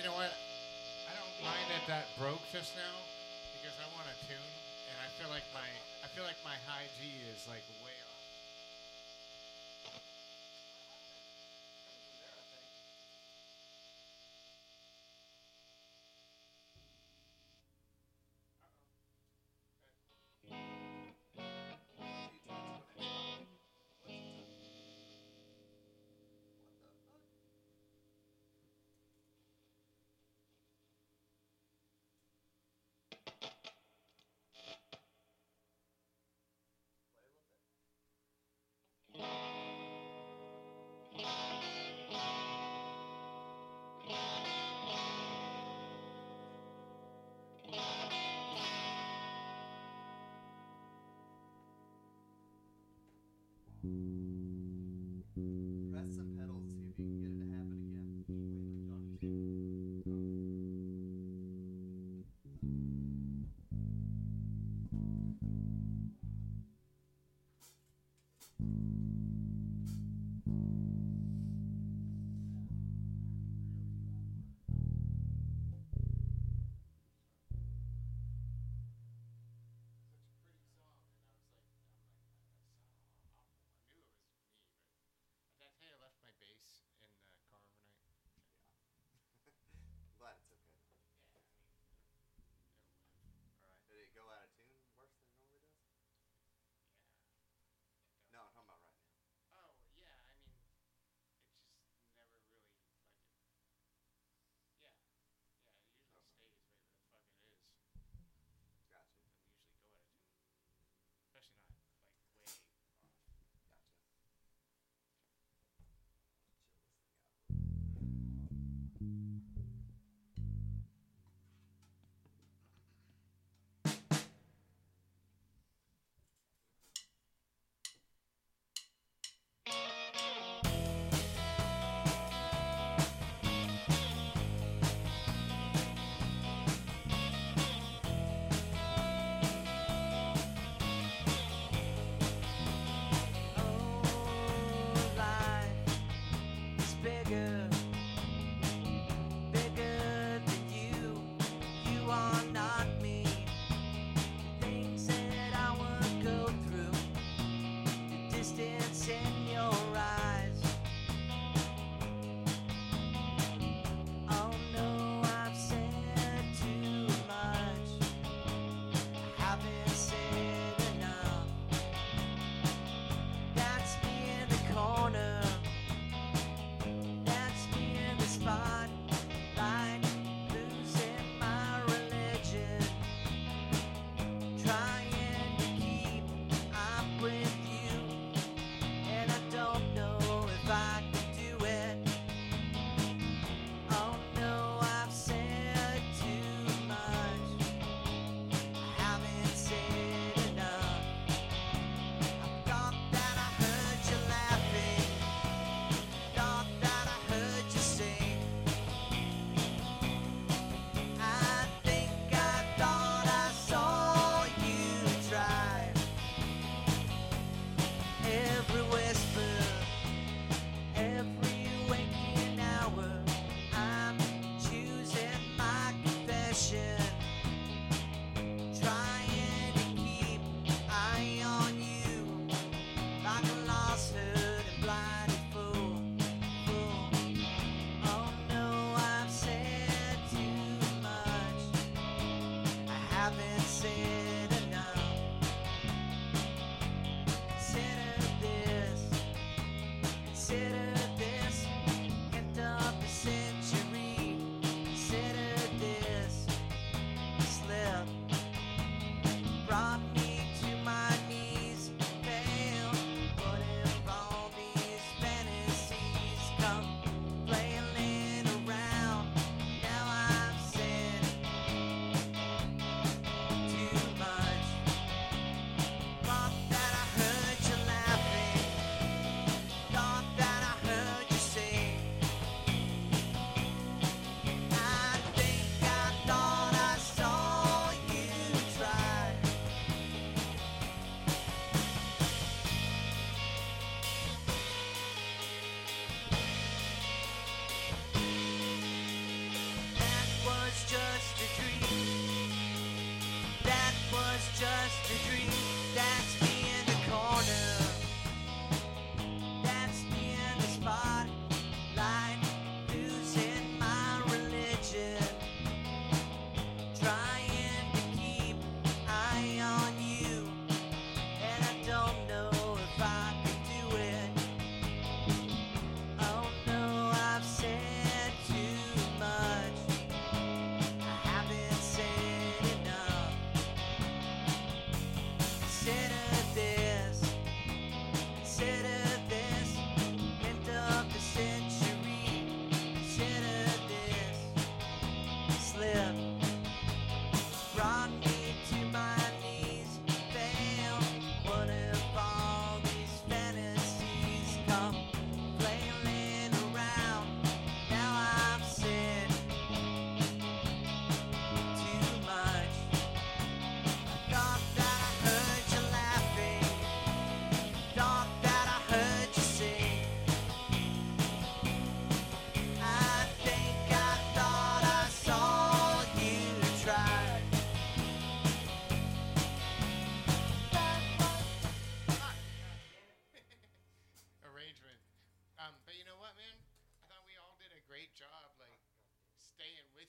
know what? I don't mind that that broke just now because I want to tune, and I feel like my high G is like way off. Press some pedals to see if you can get it to happen again. Wait for Johnny Such a pretty song, and I was like, that sound awful. I knew it was me, but did I tell you I left my bass in the car overnight? I'm glad it's okay. Yeah, I mean, it'll live. All right. Did it go out of tune worse than it normally does? Yeah. No, I'm talking about right now. Oh, yeah, I mean, it just never really, like, yeah. Yeah, it usually stays whatever the fuck it is. Gotcha. Doesn't usually go out of tune. Especially not, like, way off. Gotcha. Chill this thing out a little bit. Oh, life is bigger, bigger than you. You are not me. The things that I would go through, the distance in your eyes. Oh no, I've said too much. I haven't said enough. That's me in the corner. That's me in the spotlight. Losing my religion. Trying to keep up with you. And I don't know if I can do it. Oh no, I've said too much. I haven't said enough. I thought that I heard you laughing. Thought that I heard you sing. I think I thought I saw you try. Every whisper, every waking hour, I'm choosing my confession. Trying to keep eye on you, like a lost, hurt, and blinded fool. Oh no, I've said too much. I haven't said enough. Consider this. Consider this. End of the century. Consider this.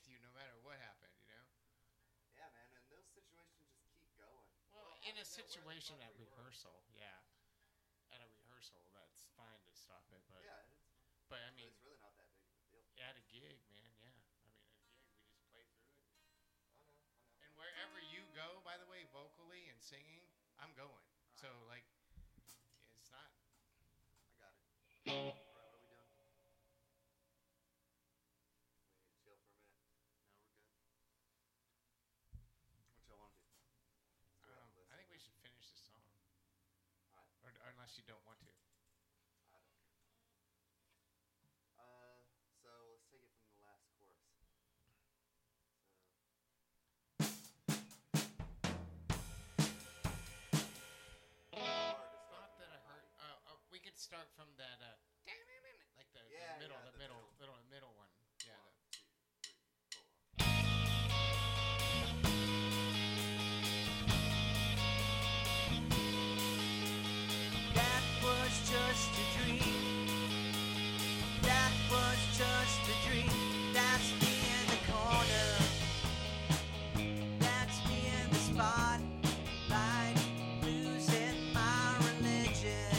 you no matter what happened, you know? Yeah, man, and those situations just keep going. Well, in a situation at rehearsal, yeah. At a rehearsal, that's fine to stop it, but Yeah, but I but mean, it's really not that big of a deal. at a gig, man, yeah. I mean, at a gig, we just play through it. I know. And wherever you go, by the way, vocally and singing, I'm going. So, like, it's not. I got it. Alright, what are we doing? We need to chill for a minute. No, we're good. What y'all want to do? I think we should finish the song. Alright. Or unless you don't want to. I don't care. So let's take it from the last chorus. Not that I heard. We could start from that. Like the middle one. Yeah. One, 2, 3, 4. That was just a dream. That was just a dream. That's me in the corner. That's me in the spotlight, losing my religion,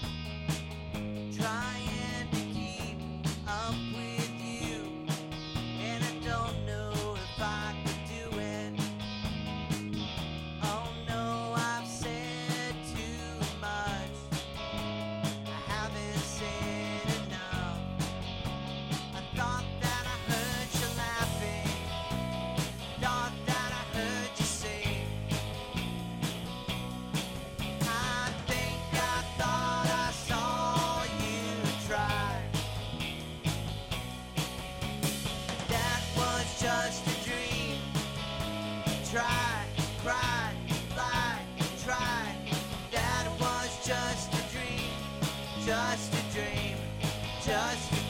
trying to keep up with you, and I don't know if I could do it. Oh no, I've said too much. I haven't said enough. I thought that I heard you laughing. Thought that I heard you sing. I think I thought I saw you try. That was just a dream. Try, cry, lie, try. That was just a dream. Just a dream. Just a